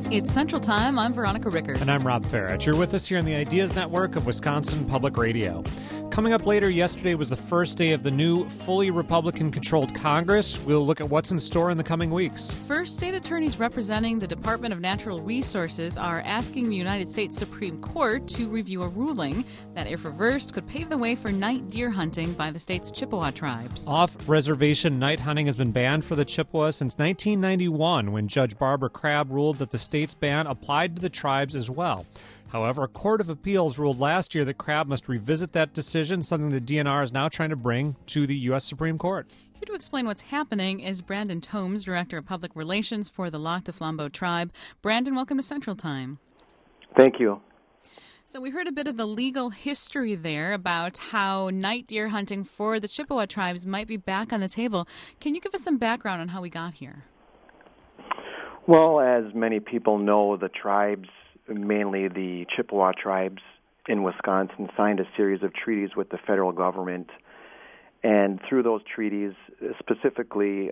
It's Central Time. I'm Veronica Rickert. And I'm Rob Farrett. You're with us here on the Ideas Network of Wisconsin Public Radio. Coming up later, yesterday was the first day of the new, fully Republican-controlled Congress. We'll look at what's in store in the coming weeks. First, state attorneys representing the Department of Natural Resources are asking the United States Supreme Court to review a ruling that, if reversed, could pave the way for night deer hunting by the state's Chippewa tribes. Off-reservation night hunting has been banned for the Chippewa since 1991, when Judge Barbara Crabb ruled that the state's ban applied to the tribes as well. However, a court of appeals ruled last year that Crabb must revisit that decision, something the DNR is now trying to bring to the U.S. Supreme Court. Here to explain what's happening is Brandon Tomes, Director of Public Relations for the Lac du Flambeau Tribe. Brandon, welcome to Central Time. Thank you. So we heard a bit of the legal history there about how night deer hunting for the Chippewa tribes might be back on the table. Can you give us some background on how we got here? Well, as many people know, the tribes, mainly the Chippewa tribes in Wisconsin, signed a series of treaties with the federal government. And through those treaties, specifically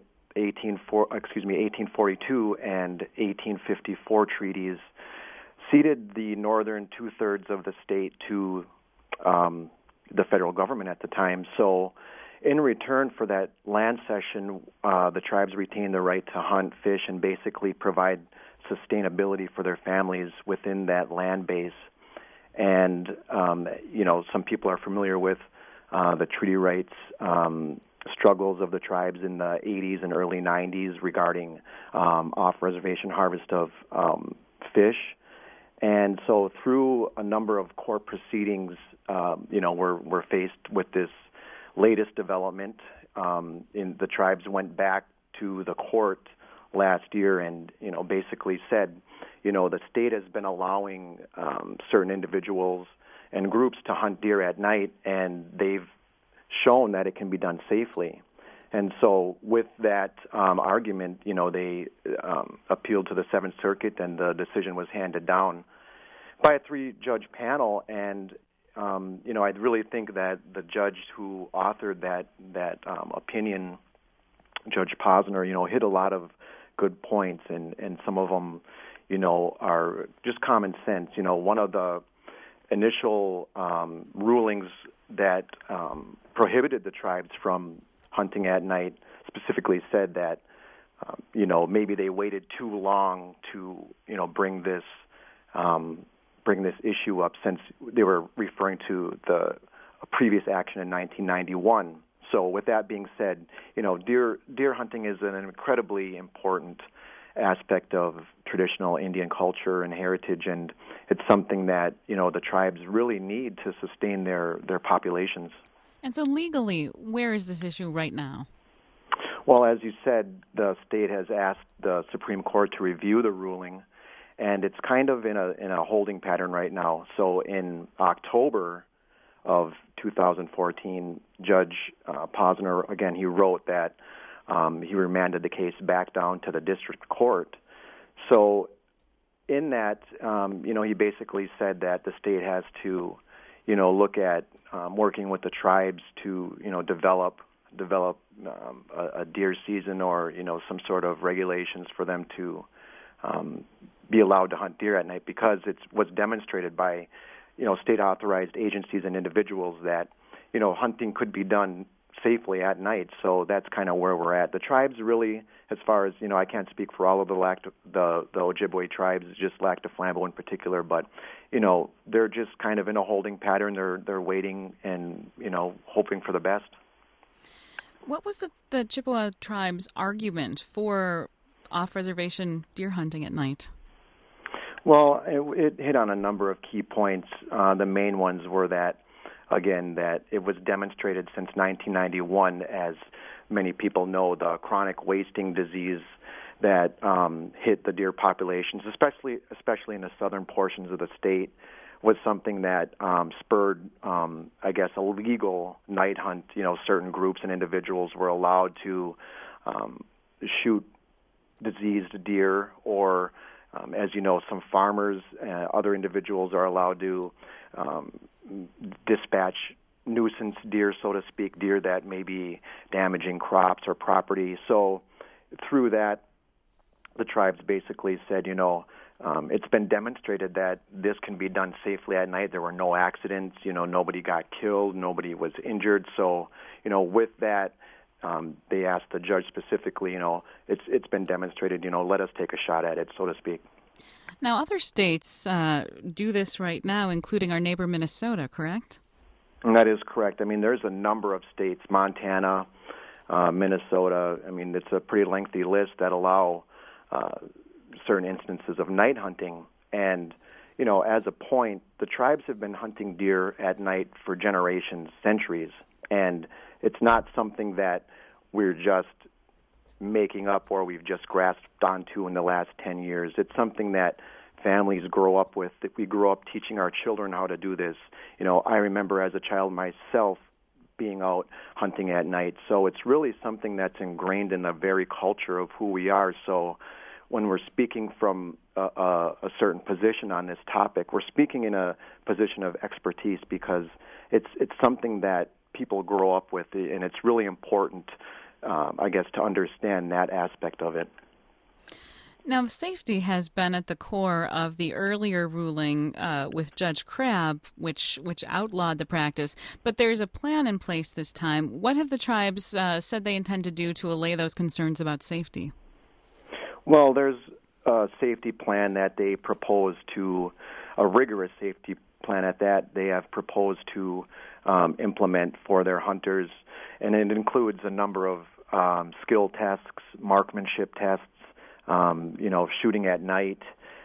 1842 and 1854 treaties, ceded the northern two-thirds of the state to the federal government at the time. So in return for that land cession, the tribes retained the right to hunt, fish, and basically provide sustainability for their families within that land base. And, some people are familiar with the treaty rights struggles of the tribes in the 80s and early 90s regarding off-reservation harvest of fish. And so through a number of court proceedings, we're faced with this latest development. The tribes went back to the court last year and, basically said, the state has been allowing certain individuals and groups to hunt deer at night, and they've shown that it can be done safely. And so with that argument, they appealed to the Seventh Circuit, and the decision was handed down by a three-judge panel. And, I really think that the judge who authored that opinion, Judge Posner, hit a lot of good points, and some of them, are just common sense. One of the initial rulings that prohibited the tribes from hunting at night specifically said that, maybe they waited too long to, bring this issue up, since they were referring to the previous action in 1991. So with that being said, deer hunting is an incredibly important aspect of traditional Indian culture and heritage, and it's something that, the tribes really need to sustain their populations. And so legally, where is this issue right now? Well, as you said, the state has asked the Supreme Court to review the ruling, and it's kind of in a holding pattern right now. So in October of 2014, Judge Posner, again, he wrote that he remanded the case back down to the district court. So in that, he basically said that the state has to, look at working with the tribes to, develop a deer season or, some sort of regulations for them to be allowed to hunt deer at night, because it was demonstrated by, state-authorized agencies and individuals that, hunting could be done safely at night. So that's kind of where we're at. The tribes really, as far as, I can't speak for all of the Ojibwe tribes, just Lac du Flambeau in particular, but, they're just kind of in a holding pattern. They're waiting and, hoping for the best. What was the Chippewa tribe's argument for off-reservation deer hunting at night? Well, it hit on a number of key points. The main ones were that, again, that it was demonstrated since 1991, as many people know, the chronic wasting disease that hit the deer populations, especially in the southern portions of the state, was something that spurred, a legal night hunt. Certain groups and individuals were allowed to shoot diseased deer, or as you know, some farmers, other individuals are allowed to dispatch nuisance deer, so to speak, deer that may be damaging crops or property. So through that, the tribes basically said, it's been demonstrated that this can be done safely at night. There were no accidents. Nobody got killed. Nobody was injured. So, with that, they asked the judge specifically, it's been demonstrated, let us take a shot at it, so to speak. Now, other states do this right now, including our neighbor Minnesota, correct? And that is correct. I mean, there's a number of states, Montana, Minnesota. I mean, it's a pretty lengthy list that allow certain instances of night hunting. And, as a point, the tribes have been hunting deer at night for generations, centuries. And it's not something that we're just making up or we've just grasped onto in the last 10 years. It's something that families grow up with, that we grow up teaching our children how to do this. I remember as a child myself being out hunting at night. So it's really something that's ingrained in the very culture of who we are. So when we're speaking from a certain position on this topic, we're speaking in a position of expertise because it's something that people grow up with, and it's really important, I guess, to understand that aspect of it. Now, safety has been at the core of the earlier ruling with Judge Crabb, which outlawed the practice. But there's a plan in place this time. What have the tribes said they intend to do to allay those concerns about safety? Well, there's a safety plan that they proposed to, a rigorous safety plan at that they have proposed to implement for their hunters. And it includes a number of skill tests, marksmanship tests, shooting at night.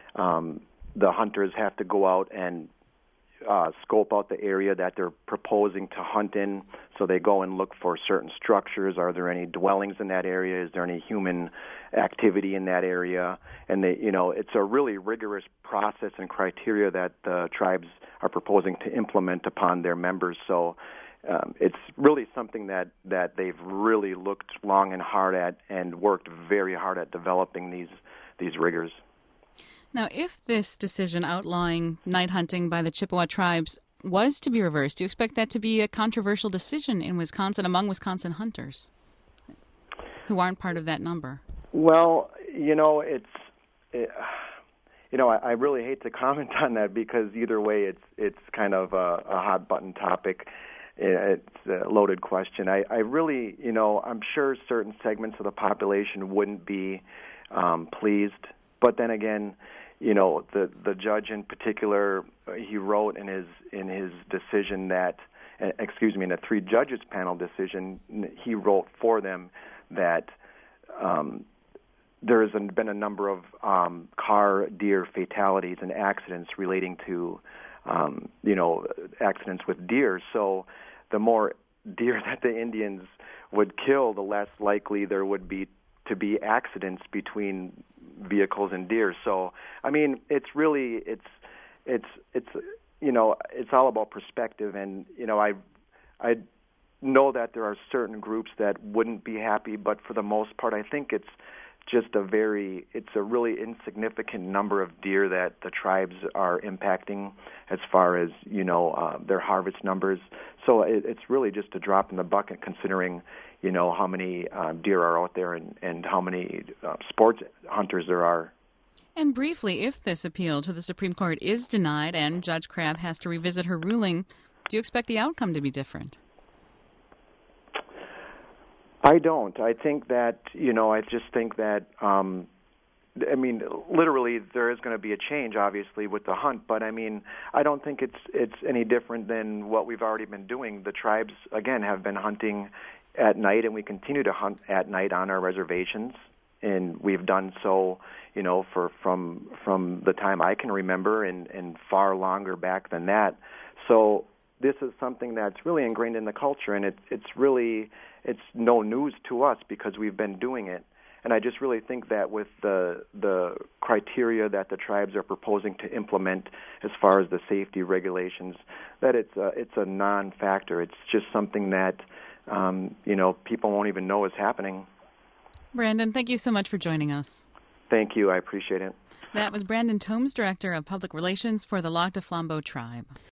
The hunters have to go out and scope out the area that they're proposing to hunt in. So they go and look for certain structures. Are there any dwellings in that area? Is there any human activity in that area? And it's a really rigorous process and criteria that the tribes are proposing to implement upon their members. So it's really something that they've really looked long and hard at and worked very hard at developing these rigors. Now, if this decision outlawing night hunting by the Chippewa tribes was to be reversed, do you expect that to be a controversial decision in Wisconsin among Wisconsin hunters who aren't part of that number? Well, I really hate to comment on that because either way it's kind of a hot button topic. It's a loaded question. I really, I'm sure certain segments of the population wouldn't be pleased. But then again, the judge in particular, he wrote in his decision that, in the three judges panel decision, he wrote for them that there has been a number of car deer fatalities and accidents relating to accidents with deer. So the more deer that the Indians would kill, the less likely there would be to be accidents between vehicles and deer. So, I mean, it's all about perspective. And, I know that there are certain groups that wouldn't be happy, but for the most part, I think it's a really insignificant number of deer that the tribes are impacting as far as, their harvest numbers. So it's really just a drop in the bucket considering, how many deer are out there and how many sports hunters there are. And briefly, if this appeal to the Supreme Court is denied and Judge Crabb has to revisit her ruling, do you expect the outcome to be different? I don't. I think that, I just think that, literally there is going to be a change, obviously, with the hunt, but, I don't think it's any different than what we've already been doing. The tribes, again, have been hunting at night, and we continue to hunt at night on our reservations, and we've done so, from the time I can remember and far longer back than that. So this is something that's really ingrained in the culture, and it's no news to us because we've been doing it. And I just really think that with the criteria that the tribes are proposing to implement as far as the safety regulations, that it's a non-factor. It's just something that people won't even know is happening. Brandon, thank you so much for joining us. Thank you. I appreciate it. That was Brandon Tomes, Director of Public Relations for the Lac du Flambeau Tribe.